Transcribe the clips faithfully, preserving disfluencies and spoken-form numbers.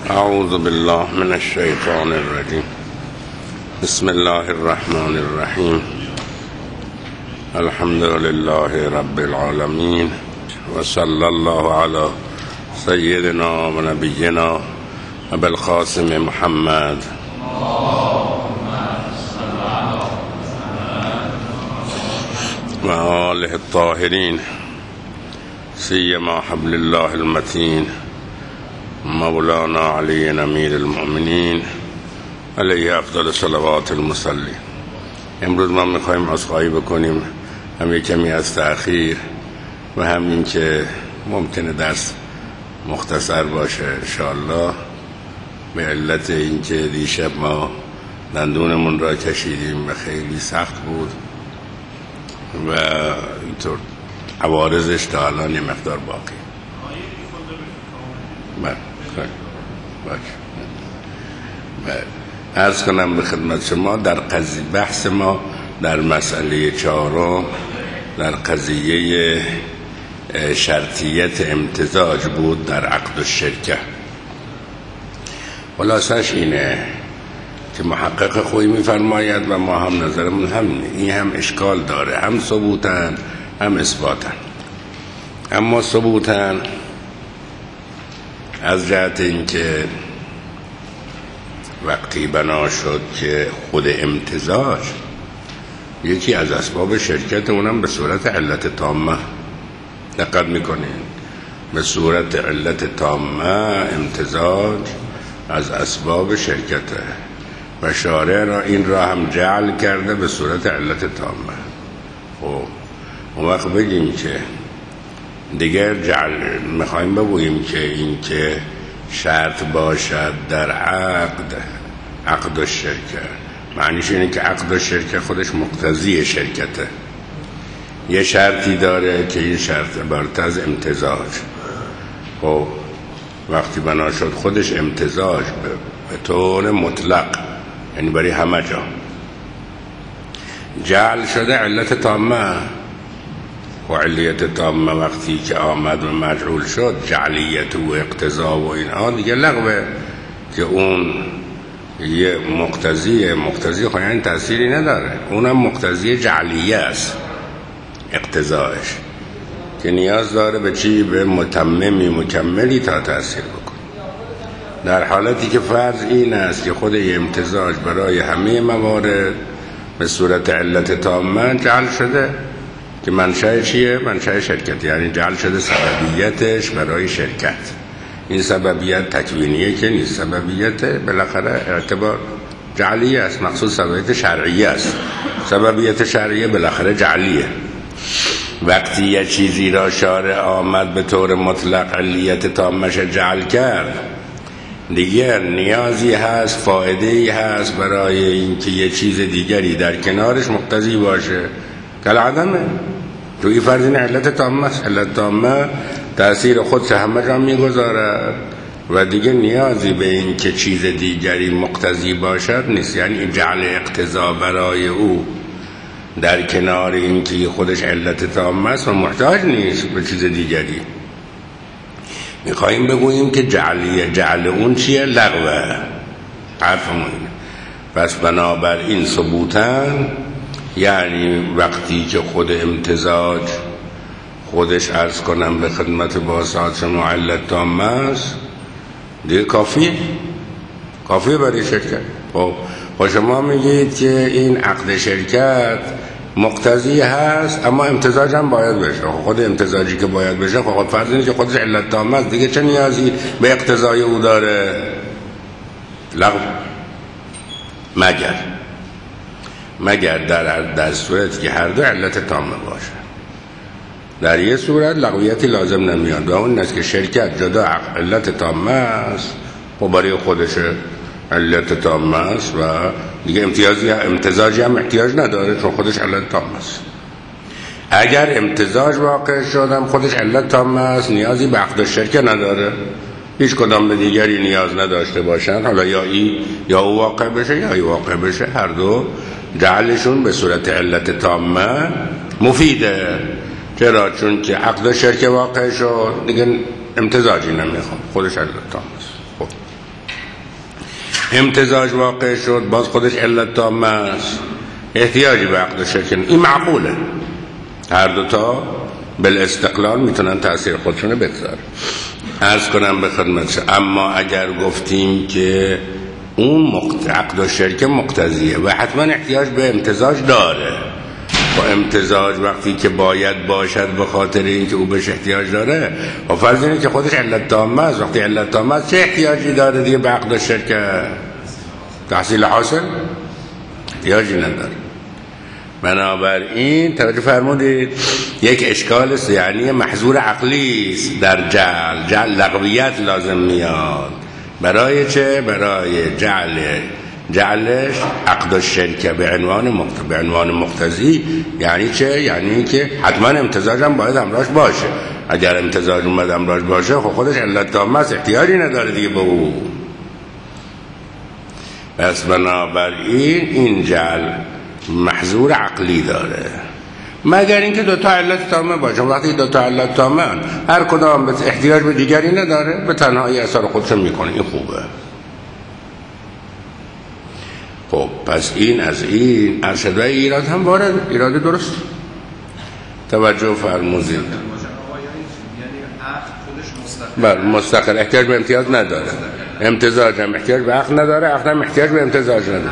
اعوذ بالله من الشیطان الرجیم. بسم الله الرحمن الرحیم. الحمد لله رب العالمین و صلی الله علی سیدنا و نبینا ابی القاسم محمد و آله الطاهرین سیما حبل الله المتین مولانا علی امیر المؤمنین علیه افضل صلوات المصلی. امروز ما میخوایم عذرخواهی بکنیم، هم یک کمی از تأخیر و همین که ممکنه درس مختصر باشه انشاءالله، به علت اینکه دیشب ما دندونمون را کشیدیم و خیلی سخت بود و اینطور عوارضش تا الان یه مقدار باقی. بله بله عرض کنم به خدمت شما در قضیه بحث ما در مسئله چهارم در قضیه شرطیت امتزاج بود در عقد الشرکه. خلاصش اینه که محقق خویی میفرماید و ما هم نظرمون همینه، این هم اشکال داره، هم ثبوتن هم اثباتن. اما ثبوتن از جهت اینکه وقتی بنا شد که خود امتزاج یکی از اسباب شرکت، اونم به صورت علت تامه، دقت میکنین، به صورت علت تامه امتزاج از اسباب شرکته و شارع را این را هم جعل کرده به صورت علت تامه. خب اون وقت بگیم که دیگر جعل میخوایم بگوییم که این که شرط باشد در عقد عقد الشرکه، معنیش اینه که عقد الشرکه خودش مقتضی شرکته. یه شرطی داره که این شرط عبارت از امتزاج. خب وقتی بنا شد خودش امتزاج به طور مطلق، یعنی برای همه جا جعل شده علت تامه. و علیت تامه وقتی که آمد و مجعول شد، جعلیت و اقتضا و اینها دیگه لغوه، که اون یه مقتضی مقتضی خواهی یعنی تأثیری نداره، اونم مقتضی جعلیه است اقتضاش، که نیاز داره به چی؟ به متممی مکملی تا تأثیر بکن. در حالتی که فرض این است که خود امتزاج برای همه موارد به صورت علت تامه جعل شده، که منشأ چیه؟ منشأ شرکت، یعنی جعل شده سببیتش برای شرکت. این سببیت تکوینیه که نیست، سببیت بالاخره اعتبار جعلیه است، مخصوص سببیت شرعیه است. سببیت شرعیه بالاخره جعلیه. وقتی یه چیزی را شارع آمد به طور مطلق علیت تامش جعل کرد، دیگر نیازی هست، فایده‌ای هست برای اینکه یه چیز دیگری در کنارش مقتضی باشه، کل عدمه. توی فرض این علت تامه است، علت تامه تأثیر خودش همه جا میگذارد و دیگه نیازی به این که چیز دیگری مقتضی باشد نیست. یعنی جعل اقتضا برای او در کنار این که خودش علت تامه است و محتاج نیست به چیز دیگری. میخواییم بگوییم که جعلیه، جعل اون چیه؟ لغوه. حرفمون پس بنابراین ثبوتن، یعنی وقتی که خود امتزاج خودش عرض کنم به خدمت باسات شما علت تامه است، دیگه کافیه کافیه برای شرکت. خب شما میگید که این عقد شرکت مقتضی هست اما امتزاج هم باید بشه. خود امتزاجی که باید بشه خب فرض اینه که خودش علت تامه است، دیگه چه نیازی به اقتضای او داره؟ لغو. مگر مگر در در صورتی که هر دو علت تامه باشه. در یه صورت لغویتی لازم نمیاد و اون است که شرکت جدا علت تامه است و برای خودش علت تامه است و دیگه امتیازی امتزاجی هم احتیاج نداره چون خودش علت تامه است. اگر امتزاج واقع شدم خودش علت تامه است، نیازی به عقد الشرکه نداره، هیچ کدام به دیگری نیاز نداشته باشن، حالا یا ای یا او واقع بشه یا ای واقع بشه، هر دو جعلشون به صورت علت تامه مفیده. چرا؟ چون که عقد شرکه واقع شد دیگه امتزاجی نمیخواد، خودش علت تامه است. خب امتزاج واقع شد، باز خودش علت تامه است، احتیاجی به عقد شرکت. این معقوله، هر دوتا بالاستقلال میتونن تأثیر خودشونه بگذارن. عرض کنم به خدمتش، اما اگر گفتیم که اون عقد و شرکت مقتضیه و حتما احتیاج به امتزاج داره، و امتزاج وقتی که باید باشد به خاطر اینکه او بهش احتیاج داره، و فرض اینه که خودش علت تامه است، وقتی علت تامه است چه احتیاجی داره دیگه به عقد و شرکت؟ تحصیل حاصل احتیاجی نداره. بنابراین توجه فرمودید، یک اشکال یعنی محظور عقلی است در جعل. جعل لغویت لازم میاد. برای چه؟ برای جعل جعلش عقد الشرکه به عنوان مقتضی. به عنوان مقتضی یعنی چه؟ یعنی که حتما امتزاج هم باید همراهش باشه. اگر امتزاج اومد همراهش باشه خب خودش علت تامه است، احتیاجی نداره دیگه به او. پس بنابراین این جعل محظور عقلی داره، مگر اینکه دو تا علت تامه باشه. وقتی دو تا علت تامه هر کدام به احتیاج به دیگری نداره، به تنهایی اثر خودش میکنه، این خوبه. خب پس این از این ارشد و ایراد هم وارد، ایراد درست توجه فرمودید. بله مستقل، احتیاج به امتیاز نداره، امتزاج هم احتیاج به عقد نداره، عقد هم احتیاج به امتزاج نداره.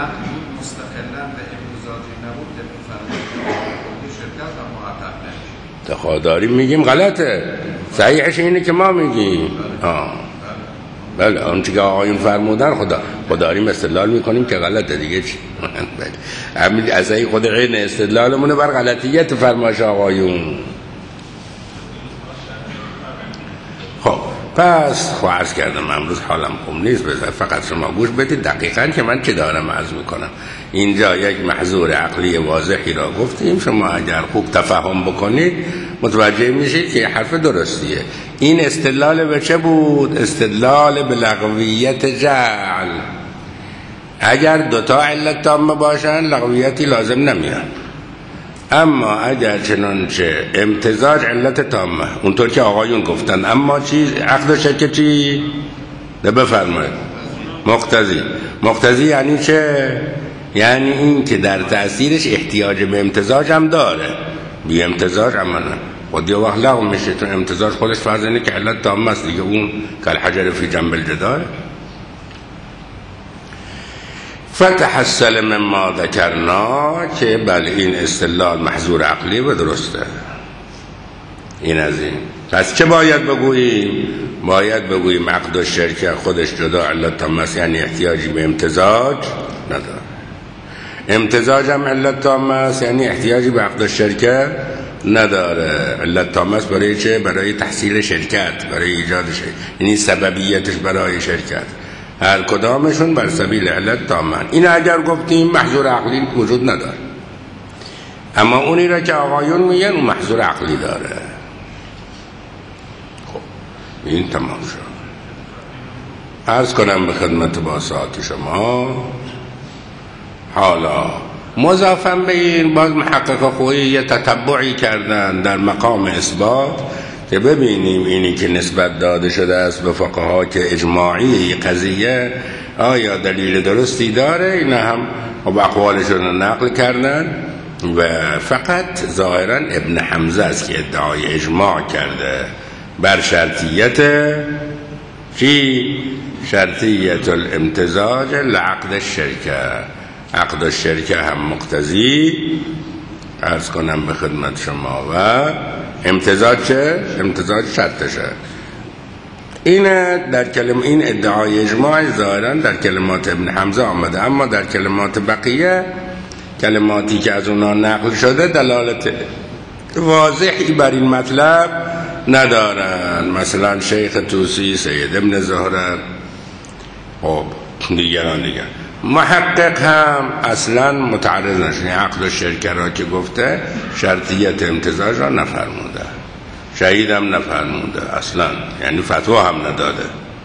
خودداری میگیم غلطه، صحیحش اینه که ما میگیم آه بله اون چیزی که آقایون فرمودن خدا خودداریم استدلال میکنیم که غلطه دیگه چی. همین از این خود غیر استدلالمونه بر غلطیت فرمایش آقایون. خب پس خب عرض کردم امروز حالم خوب نیست، بذار فقط شما گوش بدید دقیقاً که من چه دارم عرض میکنم. اینجا یک محظور عقلی واضحی را گفتیم، شما اگر خوب تفهم بکنید متوجه میشید که حرف درستیه. این استدلال به چه بود؟ استدلال به لغویت جعل. اگر دوتا علت تامه باشن لغویتی لازم نمیاد، اما اگر چنانچه امتزاج علت تامه اونطور که آقایون گفتن، اما چیز عقد شرکت چی؟ ده بفرمایید مقتضی. مقتضی یعنی چه؟ یعنی این که در تأثیرش احتیاج به امتزاج هم داره، بی امتزاج هم نه خود یه وقت لغو میشه، تو امتزاج خودش فرض اینه که علت تامه است دیگه، اون که الحجر فی جنب الجدار. فتحصل مما ذکرنا که بله این استدلال محظور عقلی و درسته. این از این. پس چه باید بگوییم؟ باید بگوییم عقد و شرکت خودش جدا علت تامه است، یعنی احتیاجی به امتزاج نداره. امتزاج هم علت تامه است، یعنی احتیاجی به عقد و شرکت نداره. علت تامه است برای چه؟ برای تحصیل شرکت، برای ایجاد شرکت، یعنی سببیتش برای شرکت. هر کدامشون بر سبیل علت تامه. این اگر گفتیم محظور عقلی وجود نداره، اما اونی را که آقایون میگن اون محظور عقلی داره. خب این تمام شد. عرض کنم به خدمت باسات شما حالا مضافاً به این باز محقق خویی یه تتبعی کردن در مقام اثبات که ببینیم اینی که نسبت داده شده است به فقها که اجماعی قضیه آیا دلیل درستی داره. اینا هم با اقوالشون نقل کردن و فقط ظاهراً ابن حمزه است که ادعای اجماع کرده بر شرطیت چی؟ شرطیت الامتزاج لعقد الشرکه. عقد الشرکه هم مقتضی عرض کنم به خدمت شما و امتزاج چه؟ امتزاج شرطشه. این در کلمه این ادعای اجماع ظاهرا در کلمات ابن حمزه آمده، اما در کلمات بقیه کلماتی که از اونا نقل شده دلالت واضحی بر این مطلب ندارن. مثلا شیخ توسی، سید ابن زهره، خب دیگران دیگر. محقق هم اصلا متعرض نشده، عقد و شرکه را که گفته شرطیت امتزاج را نفرموده، شهید هم نفرموده اصلا، یعنی فتوا هم نداده.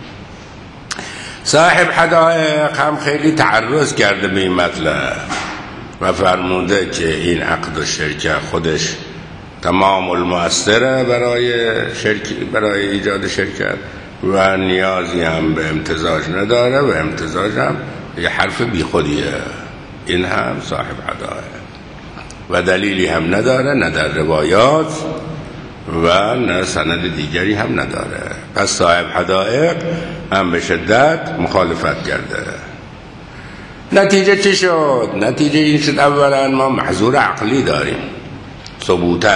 صاحب حدائق هم خیلی تعرض کرده به این مطلب و فرموده که این عقد و شرکه خودش تمام المؤثره برای شرک، برای ایجاد شرکت و نیازی هم به امتزاج نداره و امتزاج هم یه حرف بی خودیه. این هم صاحب حدائق و دلیلی هم نداره، نه در روایات و نه سند دیگری هم نداره. پس صاحب حدائق هم به شدت مخالفت کرده. نتیجه چی شد؟ نتیجه این شد اولا ما محظور عقلی داریم ثبوتاً.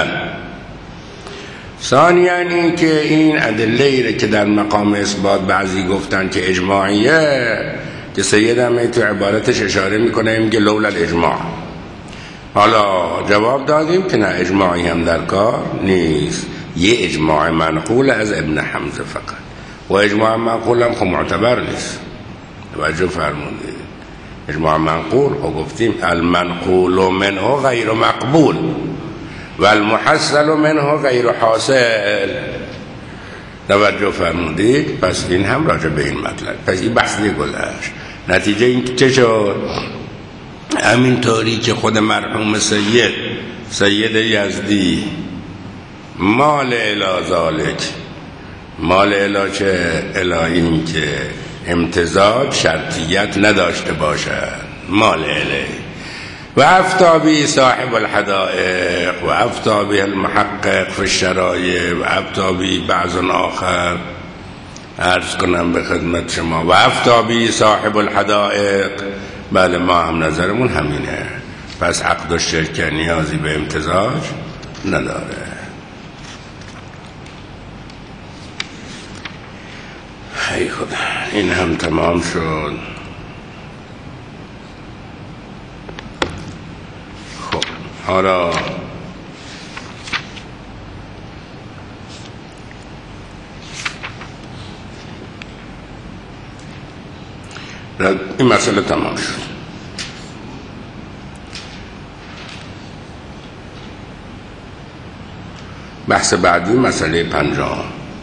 ثانیاً این که این ادله که در مقام اثبات بعضی گفتن که اجماعیه، که سید هم تو عبارتش اشاره میکنه میگه لولا الاجماع. حالا جواب دادیم که نه، اجماعی هم در کار نیست، یه اجماع منقول از ابن حمزه فقط، و اجماع منقول هم خب معتبر نیست. توجه فرمودید، اجماع منقول خب گفتیم المنقول منه غیر مقبول و المحصل منه غیر حاصل. توجه فرمودید. پس این هم راجع به این مطلب. پس این بحث دیگه گذشت. نتیجه این که چه شد؟ همینطوری که خود مرحوم سید سید یزدی مال الی ذالک، مال الی چه؟ الی این که امتزاج شرطیت نداشته باشد، مال الی. و افتابی صاحب الحدائق و افتابی المحقق فی الشرایع و افتابی بعض آخر، عرض کنم به خدمت شما، و افتابی صاحب الحدائق. بله ما هم نظرمون همینه. پس عقد و شرک نیازی به امتزاج نداره. ای خدا، این هم تمام شد. خب حالا این مسئله تمام شد. بحث بعدی مسئله پنجم،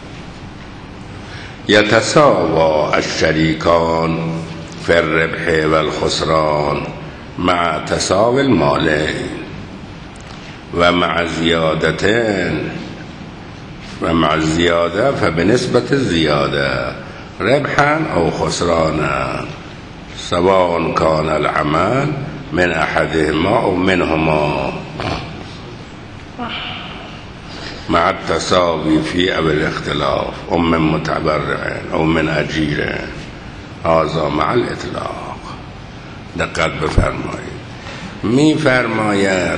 یتساوا الشریکان فی الربح و الخسران مع تساوی المالین و مع زیادتین و مع زیاده فبنسبت زیاده ربحا او خسرانا سواء کان العمل من احدهما او منهما مع التساوی فی او الاختلاف او من متبرع او من اجیر، هذا مع الاطلاق. دقت بفرمایید. می فرماید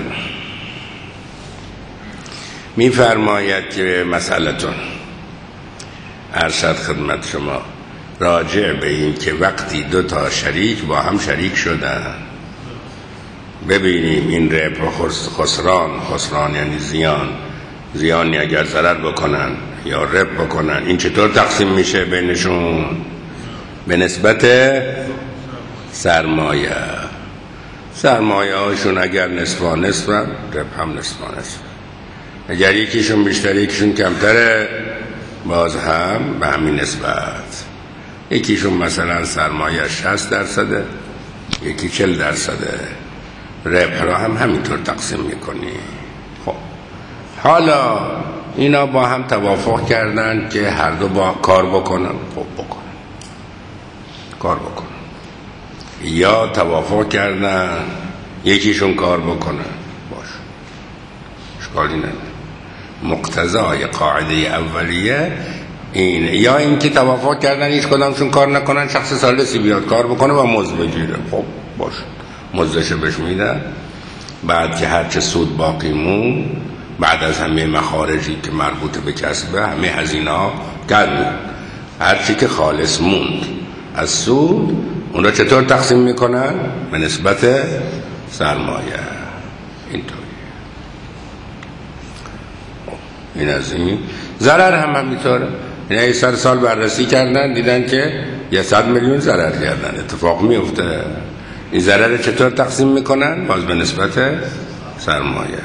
می فرماید که مسئلتون ارشد خدمت شما راجع به این که وقتی دو تا شریک با هم شریک شدن، ببینیم این ربح و خسران، خسران یعنی زیان، زیانی اگر ضرر بکنن یا ربح بکنن، این چطور تقسیم میشه بینشون؟ به نسبت سرمایه. سرمایه هاشون اگر نصفا نصفا، ربح هم نصفا نصفا. اگر یکیشون بیشتر یکیشون کمتره، باز هم به همین نسبت. یکیشون مثلا سرمایه شصت درصده، یکی چهل درصده، ربح را هم همینطور تقسیم میکنی. خب حالا اینا با هم توافق کردن که هر دو با کار بکنن، خب بکنن، کار بکنن. یا توافق کردن یکیشون کار بکنن، باش، اشکالی نداره. مقتضای قاعده اولیه این، یا اینکه توافق کردن هیچ کدامشون کار نکنن، شخص ثالثی بیاد کار بکنه و مزد بگیره، خب باشه، مزدشو بهش میدن. بعد که هرچه سود باقی مون، بعد از همه مخارجی که مربوط به کسبه، همه هزینه ها گرد، هرچی که خالص موند از سود، اون را چطور تقسیم میکنن؟ به نسبت سرمایه. اینطوری. این از این. ضرر هم همینطوره. یعنی صد سال بررسی کردن، دیدن که یه صد میلیون ضرر کردن، اتفاق میفته. این ضرر چطور تقسیم میکنن؟ باز به نسبت سرمایه.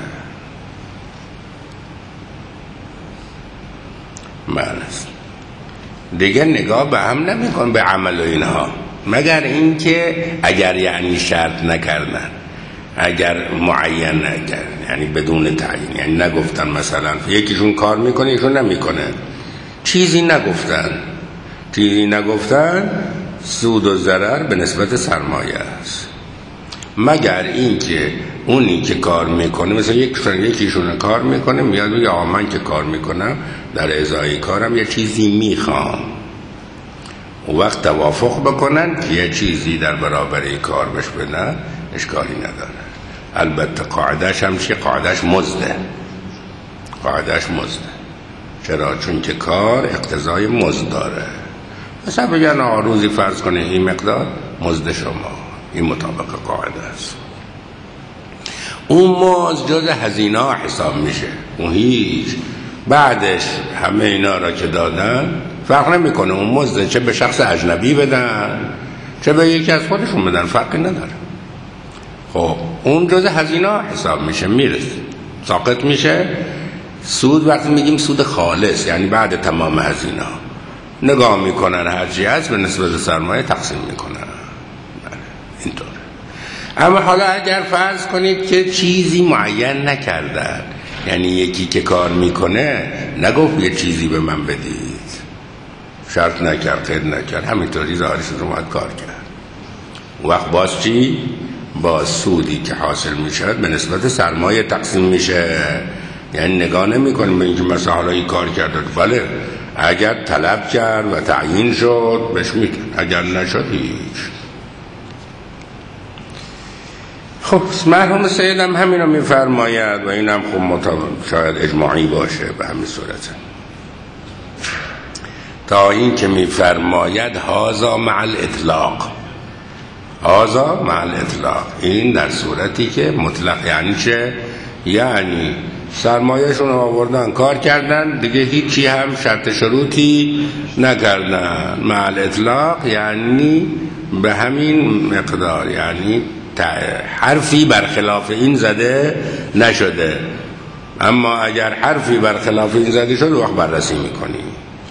بله. دیگه نگاه به هم نمیکن به عمل و اینها، مگر اینکه اگر یعنی شرط نکردن، اگر معین نکردن، یعنی بدون تعیین، یعنی نگفتن مثلا یکیشون کار میکنه یکیشون نمیکنه، چیزی نگفتن چیزی نگفتن سود و ضرر به نسبت سرمایه است، مگر اینکه اونی که کار میکنه، مثلا یکیشون یکیشون کار میکنه میاد میگه آقا من که کار میکنم در ازای کارم یه چیزی میخوام، اون وقت توافق بکنن که یه چیزی در برابر کار بهش بدن، اشکالی نداره. البته قاعدهش هم چیه؟ قاعدهش مزده، قاعدهش مزده. چرا؟ چون که کار اقتضای مزد داره. مثلا بگن آقا روزی فرض کنه این مقدار مزد شما، این مطابق قاعده است. اون مزد جز هزینه حساب میشه، اون هیچ بعدش همه اینا را که دادن فرق نمیکنه، اون مزد چه به شخص اجنبی بدن چه به یکی از خودشون بدن فرقی نداره. خب اون جز هزینه حساب میشه، میرسه ساقط میشه. سود وقتی میگیم سود خالص یعنی بعد تمام هزینه نگاه میکنن هرچی هست به نسبت سرمایه تقسیم میکنن، اینطور. اما حالا اگر فرض کنید که چیزی معین نکردن، یعنی یکی که کار میکنه نگفت یه چیزی به من بدید، شرط نکرد، قید نکرد، همینطوری ظاهرش رو اومد کار کرد، وقت باز چی؟ باز سودی که حاصل میشه به نسبت سرمایه تقسیم میشه. یعنی نگاه نمی کنیم به اینکه مثلا حالا این کار کرده، بله اگر طلب کرد و تعیین شد بهش میتون، اگر نشد هیچ. خب مرحوم سیدم همین رو میفرماید و این هم خب مطابق شاید اجماعی باشه به همین صورت، تا این که میفرماید هازا مع الاطلاق، هازا مع الاطلاق، این در صورتی که مطلق. یعنی چه؟ یعنی سرمایهشون رو آوردن کار کردن دیگه، هیچی هم شرط شروطی نکردن. مع الاطلاق یعنی به همین مقدار، یعنی حرفی برخلاف این زده نشده. اما اگر حرفی برخلاف این زده شد وقت بررسی میکنی.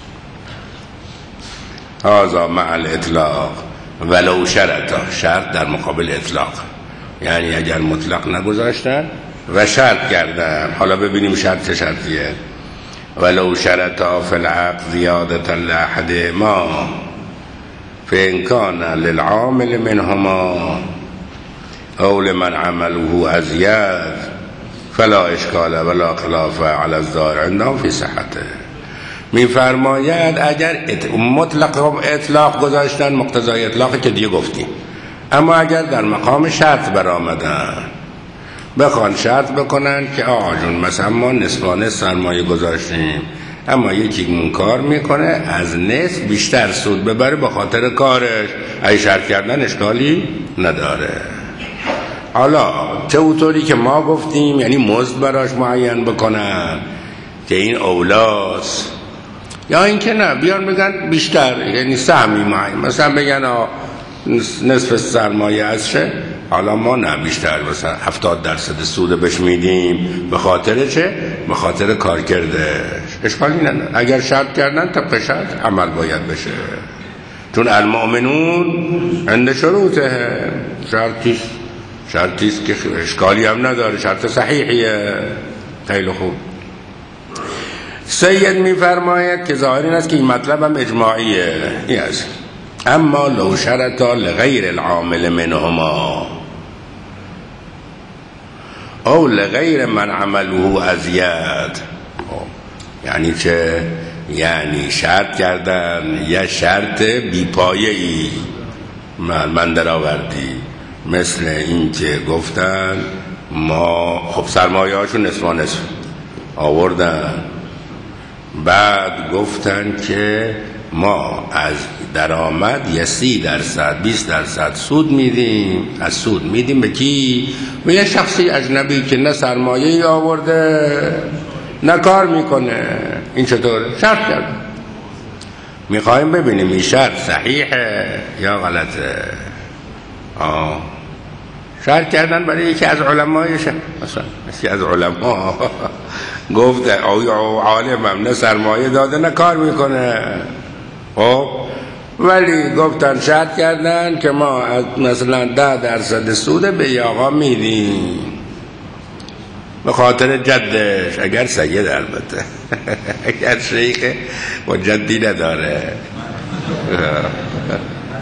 هذا مع الاطلاق ولو شرطا، شرط در مقابل اطلاق، یعنی اگر مطلق نگذاشتن و شرط کردن. حالا ببینیم شرط چه شرطیه. ولو شرطا فی العقد زیادتا لأحد ما فإن كان للعامل منهما او لمن عمله ازید فلا اشکال ولا خلاف علی الظاهر عندهم فی صحته. میفرماید اگر مطلق اطلاق گذاشتن مقتضای اطلاقی که دیگه گفتیم، اما اگر در مقام شرط برآمدن بخوان شرط بکنن که آقا جون مثلا ما نصفانه سرمایه گذاشتیم اما یکی اون کار میکنه از نصف بیشتر سود ببره به خاطر کارش، ای شرط کردن اشکالی نداره. حالا چه اونطوری که ما گفتیم یعنی مزد براش معین بکنن که این اولاست، یا اینکه نه بیان بگن بیشتر، یعنی سهمی معین، مثلا بگن نصف سرمایه ازشه، حالا ما نه بیشتر مثلا هفتاد درصد سود بهش میدیم. به خاطر چه؟ به خاطر کار کردش، اشکالی نداره. اگر شرط کردن طبق شرط عمل باید بشه، چون المؤمنون عند شروطه، شرطیست شرطیست که اشکالی هم نداره، شرط صحیحیه. خیلی خوب. سید میفرماید که ظاهر این است که این مطلب هم اجماعیه، این است. اما لو شرطا لغیر العامل منهما او لغیر من عمله ازید، یعنی چه؟ یعنی شرط کردن یه شرط بیپایه‌ای من در آوردی، مثل این که گفتن ما خب سرمایه هاشون نصف و نصف آوردن، بعد گفتن که ما از درآمد یه سی درصد بیست درصد سود میدیم، از سود میدیم به کی؟ به یه شخصی اجنبی که نه سرمایه‌ای آورده نه کار میکنه. این چطور؟ شرط کرد. میخوایم ببینیم این شرط صحیحه یا غلطه. آه شرط کردن برای یکی از علمایش، مثلا یکی از علما گفت عالمم نه سرمایه داده نه کار میکنه، خب ولی گفتن شرط کردن که ما از مثلا ده درصد سود به یه آقا میدیم به خاطر جدش، اگر سید البته اگر شیخ و جدی نداره.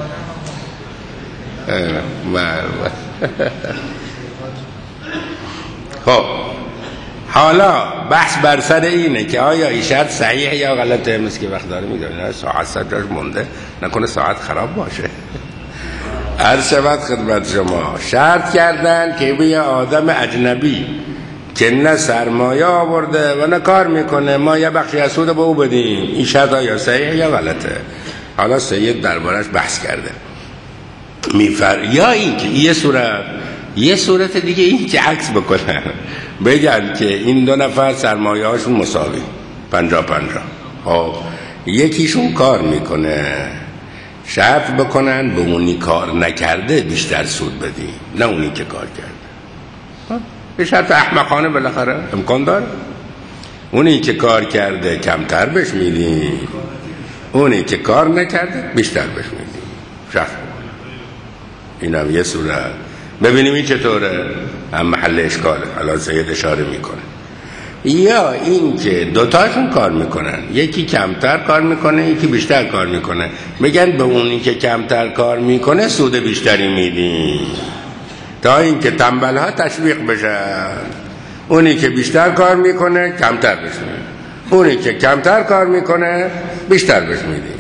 خب حالا بحث بر سر اینه که آیا این شرط صحیح یا غلطه. مثل که وقت داره میگه ساعت صد جاش مونده، نکنه ساعت خراب باشه. عرض شود خدمت شما شرط کردن که به یه آدم اجنبی که نه سرمایه آورده و نه کار میکنه ما یه بخشی از سود به او بدیم، این شرط آیا صحیح یا غلطه. حالا سید دربارش بحث کرده میفر یا این که یه صورت یه صورت دیگه این که عکس بکنن، بگن که این دو نفر سرمایه هاشون مساوی پنجا پنجا، خب یکیشون کار میکنه، شرط بکنن به اونی کار نکرده بیشتر سود بدیم نه اونی که کار کرده. به شرط احمقانه بالاخره امکان داره. اونی که کار کرده کمتر بهش میدیم، اونی که کار نکرده بیشتر بهش میدیم. شرط اینم یه صورت. ببینیم این چطوره، هم محل اشکاله. الان سید اشاره میکنه. یا این که دوتاشون کار میکنن، یکی کمتر کار میکنه یکی بیشتر کار میکنه، میگن به اونی که کمتر کار میکنه سود بیشتری میدیم تا اینکه تنبل ها تشویق بشن. اونی که بیشتر کار میکنه کمتر بهش میدیم، اونی که کمتر کار میکنه بیشتر بهش میدیم.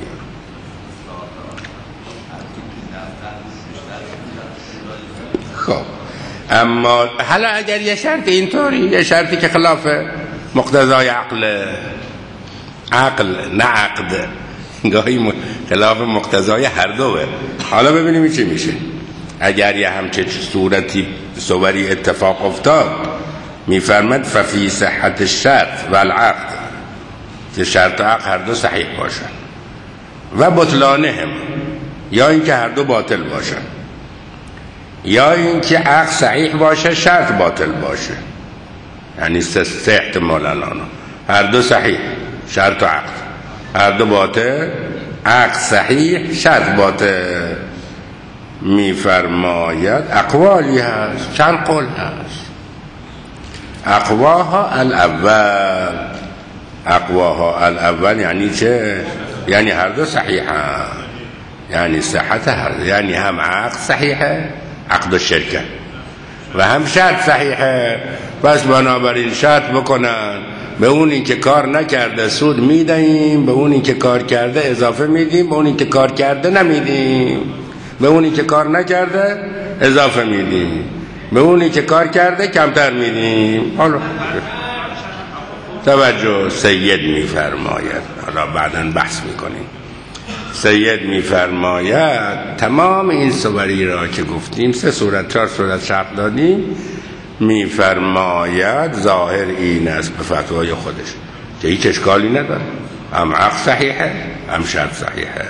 خب اما حالا اگر یه شرط اینطوری، یه شرطی که خلاف مقتضای عقل، عقل نه عقد، گاهی خلاف مقتضای هر دوه. حالا ببینیم چی میشه. اگر یه همچه صورتی صوری اتفاق افتاد، میفرمد ففی صحت الشرط و العقد، که شرط و عقد هر دو صحیح باشن و بطلانه هم، یا اینکه هر دو باطل باشن، یا اینکه عقد صحیح باشه شرط باطل باشه. یعنی سه, سه احتمال الان، هر دو صحیح شرط و عقد، هر دو باطل، عقد صحیح شرط باطل. میفرماید اقوالی هست، چند قول هست. اقواها الاول، اقواها الاول یعنی چه؟ یعنی هر دو صحیحه، یعنی صحت هر، یعنی هم عقد صحیحه عقد الشرکه و هم شرط صحیحه. بس بنابراین شرط بکنن به اونی که کار نکرده سود میدیم، به اونی که کار کرده اضافه میدیم، به اونی که کار کرده نمیدیم. به اونی که کار نکرده اضافه میدیم، به اونی که کار کرده کمتر میدیم. حالا توجه، سید میفرماید، حالا بعداً بحث میکنیم. سید میفرماید تمام این صوری را که گفتیم، سه صورت چهار صورت شرط دادیم، میفرماید ظاهر این است به فتوای خودش که هیچ اشکالی نداره، هم عقد صحیحه هم شرط صحیحه.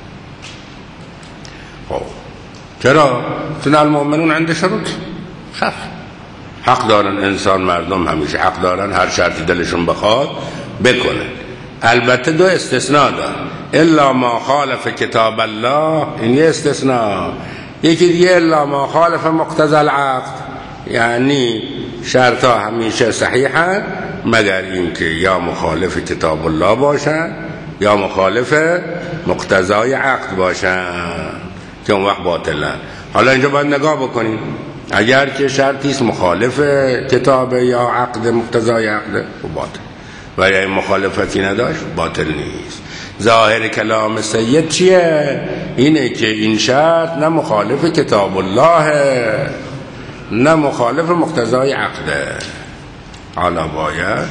خب چرا؟ چون المؤمنون عند شروط خف، حق دارن انسان مردم همیشه حق دارن هر شرطی دلشون بخواد بکنه. البته دو استثناء دار، الا ما خالف کتاب الله، این یه استثناء. یکی دیگه الا ما خالف مقتضى العقد، یعنی شرطا همیشه صحیحن مگر اینکه یا مخالف کتاب الله باشن یا مخالف مقتضای عقد باشن که اون وقت باطلن. حالا اینجا باید نگاه بکنیم، اگر که شرطی است مخالف کتاب یا عقد مقتضای عقد و باطل، و اگر مخالفتی نداشت باطل نیست. ظاهر کلام سید چیه؟ اینه که این شرط نه مخالف کتاب الله نه مخالف مقتضای عقده. حالا باید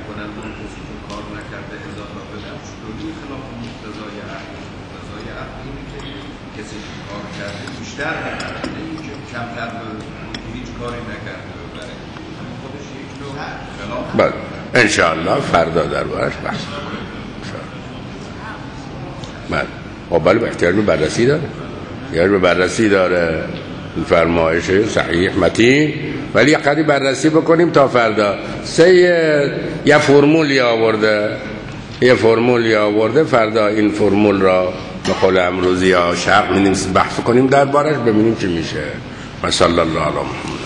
بله انشاءالله فردا در بارش بحث بله. خب بله احتیاج به بررسی داره، احتیاج به بررسی داره این فرمایشه صحیح متین، ولی قدری بررسی بکنیم تا فردا. سه یه فرمولی آورده، یه فرمولی آورده، فردا این فرمول را به قول امروزی ها شرق می‌نیم بحث کنیم در بارش، ببینیم چی میشه. و صلی الله علیه و